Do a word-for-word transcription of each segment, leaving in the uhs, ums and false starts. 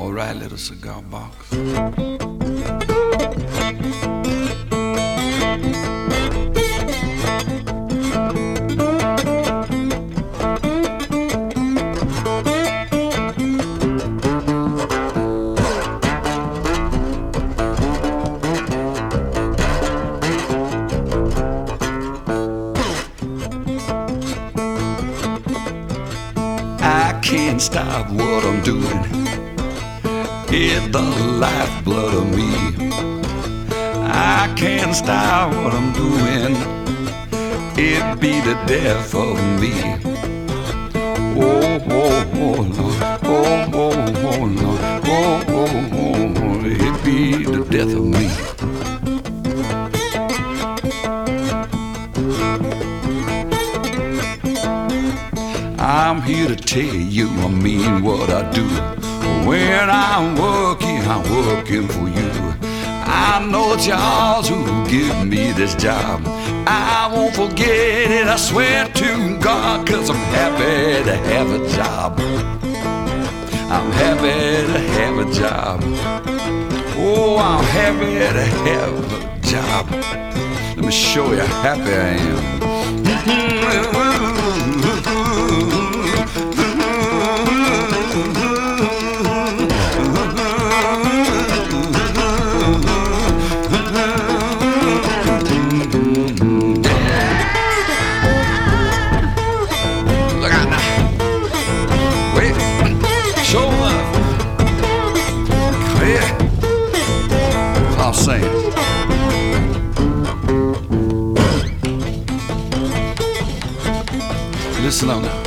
Alright, little cigar box. I can't stop what I'm doing. It's the lifeblood of me. I can't stop what I'm doing. It be the death of me. Oh, oh, oh, Lord. Oh, oh, oh, Lord. Oh, oh, oh, oh. It be the death of me. I'm here to tell you I mean what I do. When I'm working, I'm working for you. I know it's yours who give me this job. I won't forget it, I swear to God, 'cause I'm happy to have a job. I'm happy to have a job. Oh, I'm happy to have a job. Let me show you how happy I am. Listen on now.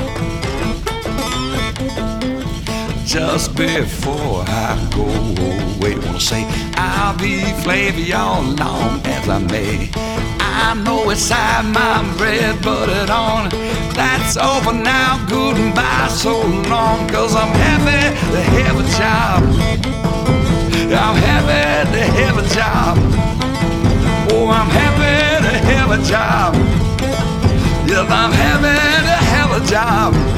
Just before I go away, wanna say I'll be flavor y'all long as I may. I know it's inside my bread buttered on. That's over now, goodbye so long, 'cause I'm happy to have a job. I'm happy to have a job. Oh, I'm happy to have a job. Yes, I'm happy to have a job.